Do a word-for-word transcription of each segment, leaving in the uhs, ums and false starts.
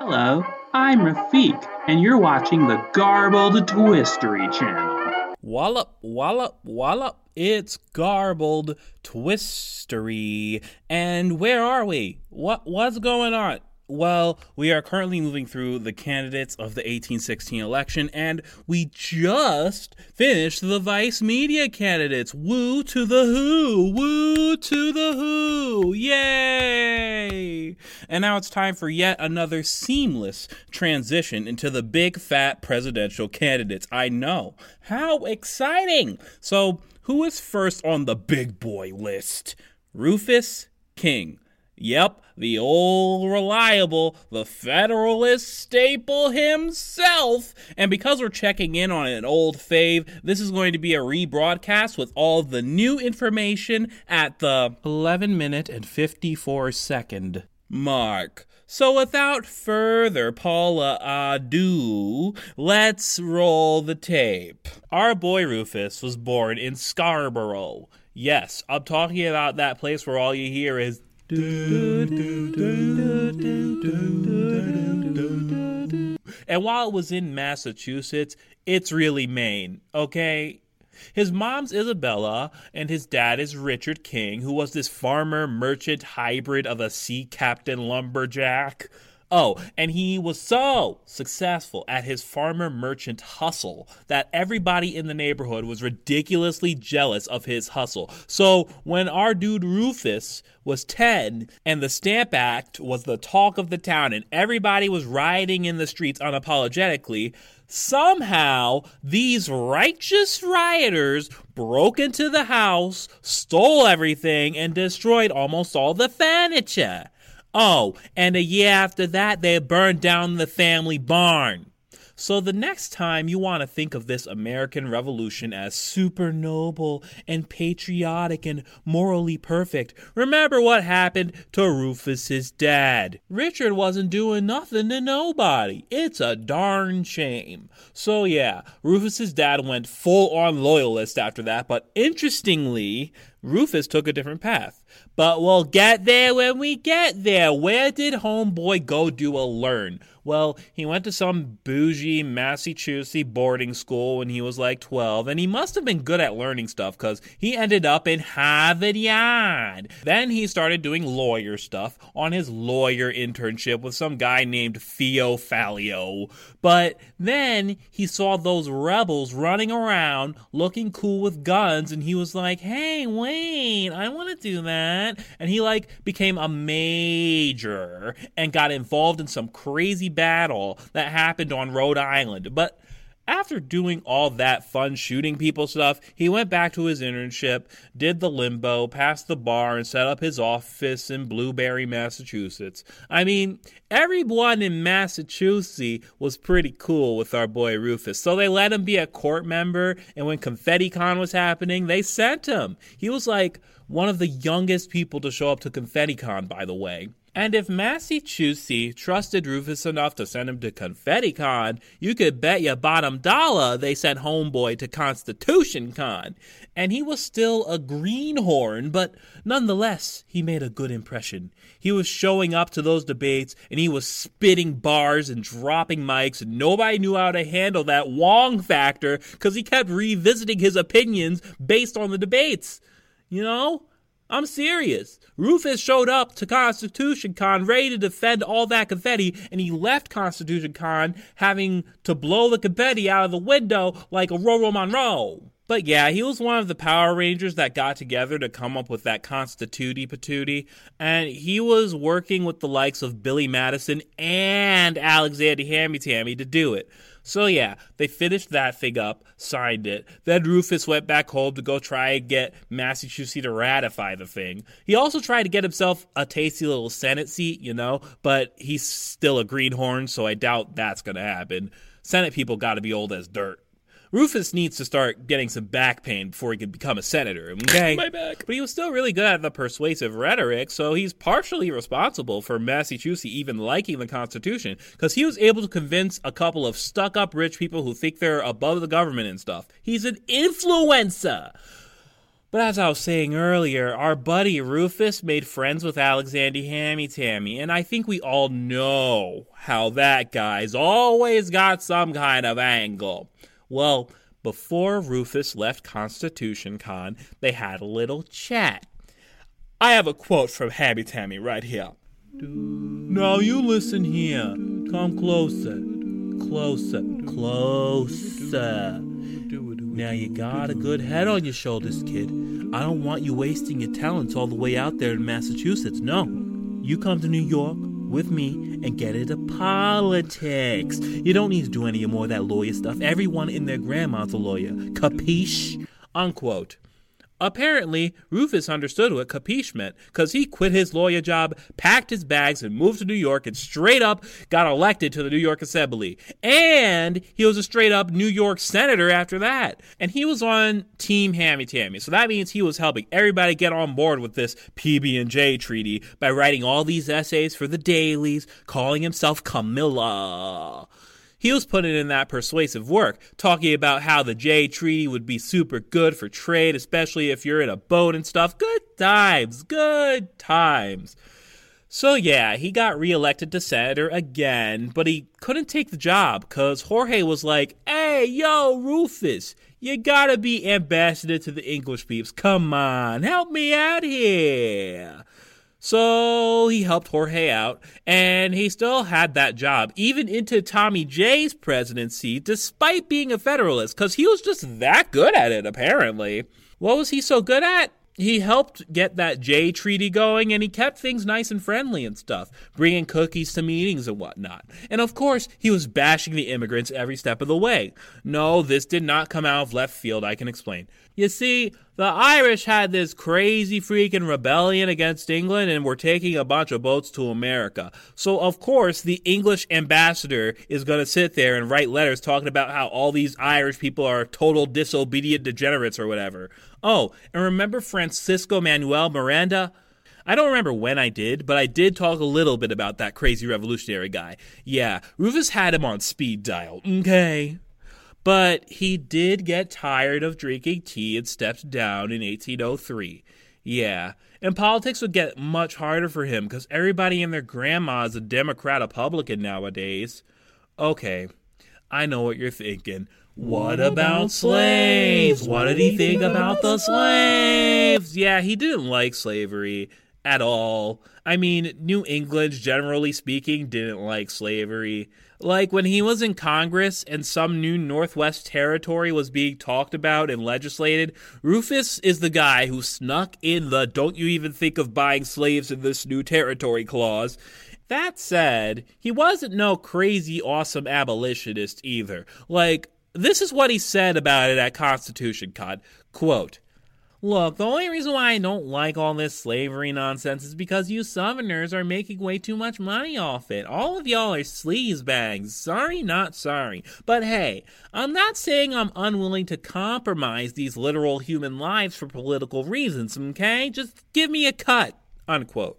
Hello, I'm Rafiq, and you're watching the Garbled Twistery channel. Wallop, wallop, wallop. It's Garbled Twistery. And where are we? What What's going on? Well, we are currently moving through the candidates of the eighteen sixteen election, and we just finished the Vice Media candidates. Woo to the who! Woo to the who! Yay! And now it's time for yet another seamless transition into the big fat presidential candidates. I know. How exciting! So, who is first on the big boy list? Rufus King. Yep, the old reliable, the Federalist staple himself. And because we're checking in on an old fave, this is going to be a rebroadcast with all the new information at the eleven minute and fifty-four second mark. So without further Paula ado, let's roll the tape. Our boy Rufus was born in Scarborough. Yes, I'm talking about that place where all you hear is and while it was in Massachusetts, it's really Maine, okay? His mom's Isabella, and his dad is Richard King, who was this farmer merchant hybrid of a sea captain lumberjack. Oh, and he was so successful at his farmer merchant hustle that everybody in the neighborhood was ridiculously jealous of his hustle. So when our dude Rufus was ten and the Stamp Act was the talk of the town and everybody was rioting in the streets unapologetically, somehow these righteous rioters broke into the house, stole everything, and destroyed almost all the furniture. Oh, and a year after that, they burned down the family barn. So the next time you want to think of this American Revolution as super noble and patriotic and morally perfect, remember what happened to Rufus's dad. Richard wasn't doing nothing to nobody. It's a darn shame. So yeah, Rufus's dad went full-on loyalist after that, but interestingly, Rufus took a different path. But we'll get there when we get there. Where did homeboy go do a learn? Well, he went to some bougie Massachusetts boarding school when he was like twelve, and he must have been good at learning stuff because he ended up in Harvard Yard. Then he started doing lawyer stuff on his lawyer internship with some guy named Theo Fallio. But then he saw those rebels running around looking cool with guns, and he was like, hey, wait, I want to do that. And he like became a major and got involved in some crazy battle that happened on Rhode Island. But after doing all that fun shooting people stuff, he went back to his internship, did the limbo, passed the bar, and set up his office in Blueberry, Massachusetts. I mean, everyone in Massachusetts was pretty cool with our boy Rufus, so they let him be a court member, and when ConfettiCon was happening, they sent him. He was like one of the youngest people to show up to ConfettiCon, by the way. And if Massachusetts trusted Rufus enough to send him to ConfettiCon, you could bet your bottom dollar they sent homeboy to ConstitutionCon. And he was still a greenhorn, but nonetheless, he made a good impression. He was showing up to those debates, and he was spitting bars and dropping mics, and nobody knew how to handle that Wong factor because he kept revisiting his opinions based on the debates. You know? I'm serious. Rufus showed up to ConstitutionCon ready to defend all that confetti, and he left ConstitutionCon having to blow the confetti out of the window like a Roro Monroe. But yeah, he was one of the Power Rangers that got together to come up with that Constituti Patootie, and he was working with the likes of Billy Madison and Alexander Hammy Tammy to do it. So yeah, they finished that thing up, signed it. Then Rufus went back home to go try and get Massachusetts to ratify the thing. He also tried to get himself a tasty little Senate seat, you know, but he's still a greenhorn, so I doubt that's going to happen. Senate people got to be old as dirt. Rufus needs to start getting some back pain before he can become a senator, okay? My back. But he was still really good at the persuasive rhetoric, so he's partially responsible for Massachusetts even liking the Constitution, because he was able to convince a couple of stuck-up rich people who think they're above the government and stuff. He's an influencer. But as I was saying earlier, our buddy Rufus made friends with Alexander Hammy Tammy, and I think we all know how that guy's always got some kind of angle. Well, before Rufus left Constitution Con, they had a little chat. I have a quote from Hammy Tammy right here. Now you listen here. Come closer. Closer. Closer. Now you got a good head on your shoulders, kid. I don't want you wasting your talents all the way out there in Massachusetts. No. You come to New York with me and get into politics. You don't need to do any more of that lawyer stuff. Everyone in their grandma's a lawyer. Capiche? Unquote. Apparently, Rufus understood what capiche meant, because he quit his lawyer job, packed his bags, and moved to New York, and straight up got elected to the New York Assembly. And he was a straight up New York senator after that. And he was on Team Hammy Tammy, so that means he was helping everybody get on board with this P B and J treaty by writing all these essays for the dailies, calling himself Camilla. He was putting in that persuasive work, talking about how the Jay Treaty would be super good for trade, especially if you're in a boat and stuff. Good times, good times. So yeah, he got reelected to senator again, but he couldn't take the job because Jorge was like, hey, yo, Rufus, you gotta be ambassador to the English peeps. Come on, help me out here. So he helped Jorge out, and he still had that job, even into Tommy J's presidency, despite being a Federalist, because he was just that good at it, apparently. What was he so good at? He helped get that Jay Treaty going, and he kept things nice and friendly and stuff, bringing cookies to meetings and whatnot. And of course, he was bashing the immigrants every step of the way. No, this did not come out of left field, I can explain. You see, the Irish had this crazy freaking rebellion against England and were taking a bunch of boats to America. So, of course, the English ambassador is going to sit there and write letters talking about how all these Irish people are total disobedient degenerates or whatever. Oh, and remember Francisco Manuel Miranda? I don't remember when I did, but I did talk a little bit about that crazy revolutionary guy. Yeah, Rufus had him on speed dial, okay? But he did get tired of drinking tea and stepped down in eighteen oh three. Yeah, and politics would get much harder for him because everybody and their grandma is a Democrat-Republican nowadays. Okay, I know what you're thinking. What about slaves? What did he think about the slaves? Yeah, he didn't like slavery at all. I mean, New England, generally speaking, didn't like slavery. Like, when he was in Congress and some new Northwest territory was being talked about and legislated, Rufus is the guy who snuck in the "don't you even think of buying slaves in this new territory" clause. That said, he wasn't no crazy awesome abolitionist either. Like, this is what he said about it at Constitution Con. Quote, "Look, the only reason why I don't like all this slavery nonsense is because you Southerners are making way too much money off it. All of y'all are sleazebags. Sorry, not sorry. But hey, I'm not saying I'm unwilling to compromise these literal human lives for political reasons, okay? Just give me a cut." Unquote.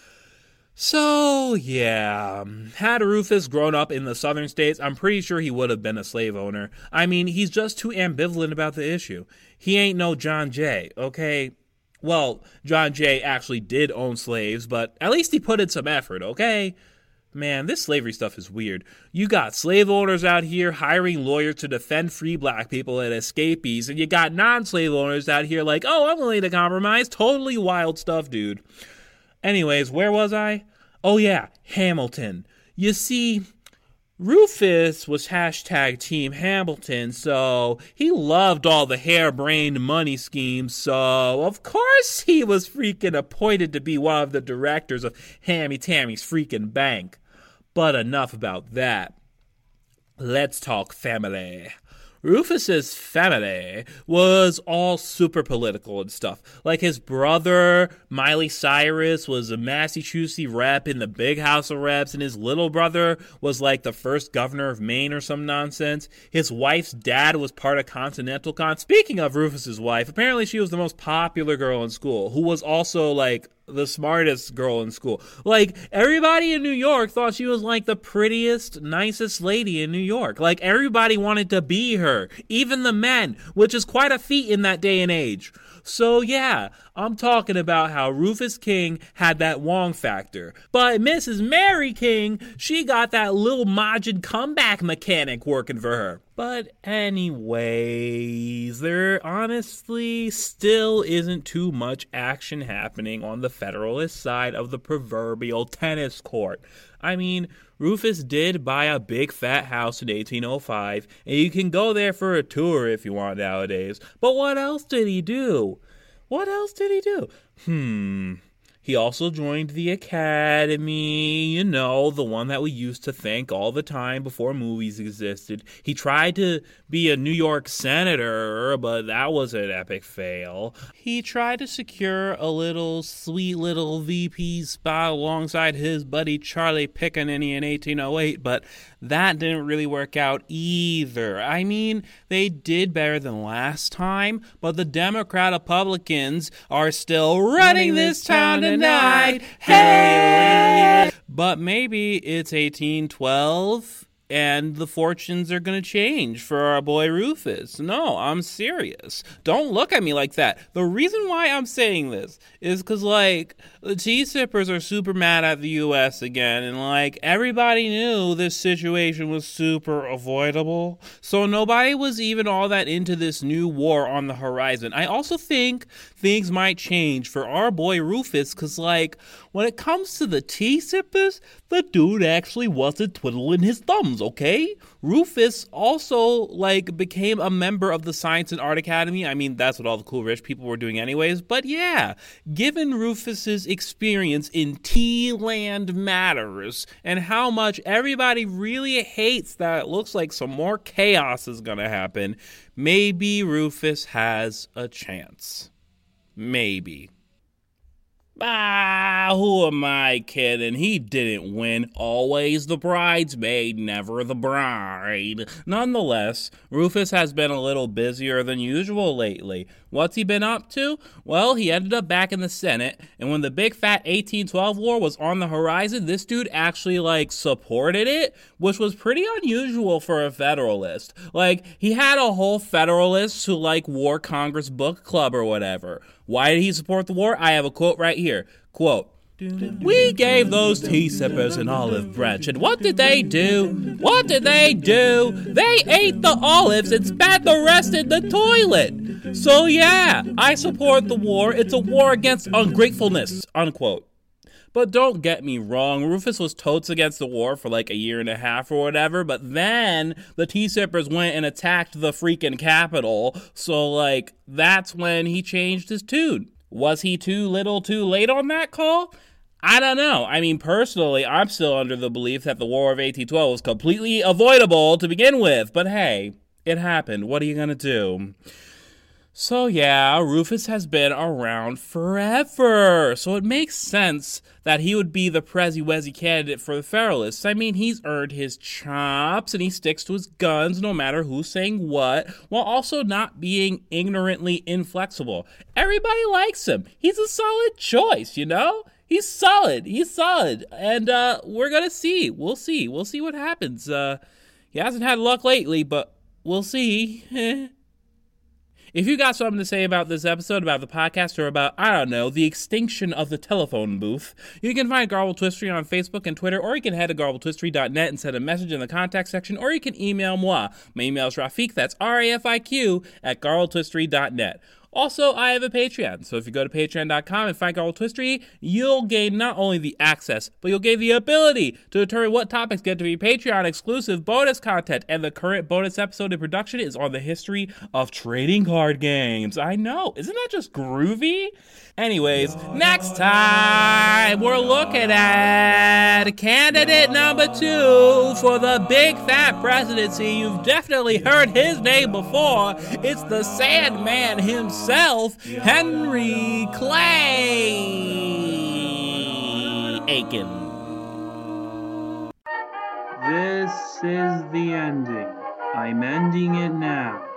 So, yeah, had Rufus grown up in the southern states, I'm pretty sure he would have been a slave owner. I mean, he's just too ambivalent about the issue. He ain't no John Jay, okay? Well, John Jay actually did own slaves, but at least he put in some effort, okay? Man, this slavery stuff is weird. You got slave owners out here hiring lawyers to defend free black people and escapees, and you got non-slave owners out here like, oh, I'm willing to compromise. Totally wild stuff, dude. Anyways, where was I? Oh yeah, Hamilton. You see, Rufus was hashtag Team Hamilton, so he loved all the harebrained money schemes, so of course he was freaking appointed to be one of the directors of Hammy Tammy's freaking bank. But enough about that. Let's talk family. Rufus's family was all super political and stuff. Like, his brother, Miley Cyrus, was a Massachusetts rep in the big House of Reps, and his little brother was like the first governor of Maine or some nonsense. His wife's dad was part of Continental Con. Speaking of Rufus's wife, apparently she was the most popular girl in school, who was also like the smartest girl in school. Like, everybody in New York thought she was like the prettiest, nicest lady in New York. Like, everybody wanted to be her, even the men, which is quite a feat in that day and age. So yeah, I'm talking about how Rufus King had that Wong factor. But Missus Mary King, she got that little Majid comeback mechanic working for her. But anyways, there honestly still isn't too much action happening on the Federalist side of the proverbial tennis court. I mean, Rufus did buy a big fat house in eighteen oh five, and you can go there for a tour if you want nowadays. But what else did he do? What else did he do? Hmm... He also joined the Academy, you know, the one that we used to thank all the time before movies existed. He tried to be a New York senator, but that was an epic fail. He tried to secure a little sweet little V P spot alongside his buddy Charlie Pickaninny in eighteen oh eight, but that didn't really work out either. I mean, they did better than last time, but the Democrat Republicans are still running this town tonight. Hey! But maybe it's eighteen twelve and the fortunes are going to change for our boy Rufus. No, I'm serious. Don't look at me like that. The reason why I'm saying this is because, like, the Tea-Sippers are super mad at the U S again, and, like, everybody knew this situation was super avoidable, so nobody was even all that into this new war on the horizon. I also think things might change for our boy Rufus, because, like, when it comes to the Tea-Sippers, the dude actually wasn't twiddling his thumbs, okay? Rufus also, like, became a member of the Science and Art Academy. I mean, that's what all the cool rich people were doing anyways. But yeah, given Rufus's experience in Tea-Land Matters and how much everybody really hates that it looks like some more chaos is gonna happen, maybe Rufus has a chance. Maybe. Ah, who am I kidding? He didn't win. Always the bridesmaid, never the bride. Nonetheless, Rufus has been a little busier than usual lately. What's he been up to? Well, he ended up back in the Senate, and when the big fat eighteen twelve war was on the horizon, this dude actually, like, supported it, which was pretty unusual for a Federalist. Like, he had a whole Federalist who, like, War Congress book club or whatever. Why did he support the war? I have a quote right here. Quote, "We gave those tea-sippers an olive branch, and what did they do? What did they do? They ate the olives and spat the rest in the toilet. So yeah, I support the war. It's a war against ungratefulness," unquote. But don't get me wrong, Rufus was totes against the war for like a year and a half or whatever, but then the Tea-Sippers went and attacked the freaking Capitol, so like, that's when he changed his tune. Was he too little too late on that call? I don't know. I mean, personally, I'm still under the belief that the War of eighteen twelve was completely avoidable to begin with, but hey, it happened. What are you gonna do? So yeah, Rufus has been around forever, so it makes sense that he would be the Prezi-Wezi candidate for the Federalists. I mean, he's earned his chops, and he sticks to his guns no matter who's saying what, while also not being ignorantly inflexible. Everybody likes him. He's a solid choice, you know? He's solid. He's solid. And uh, we're gonna see. We'll see. We'll see what happens. Uh, he hasn't had luck lately, but we'll see. If you got something to say about this episode, about the podcast, or about, I don't know, the extinction of the telephone booth, you can find Garble Twistery on Facebook and Twitter, or you can head to garble twistery dot net and send a message in the contact section, or you can email moi. My email is Rafiq, that's R A F I Q, at garble twistery dot net. Also, I have a Patreon, so if you go to patreon dot com and find Garble Twistery, you'll gain not only the access, but you'll gain the ability to determine what topics get to be Patreon-exclusive bonus content, and the current bonus episode in production is on the history of trading card games. I know, isn't that just groovy? Anyways, next time, we're looking at candidate number two for the big fat presidency. You've definitely heard his name before. It's the Sandman himself, Henry Clay Aiken. This is the ending. I'm ending it now.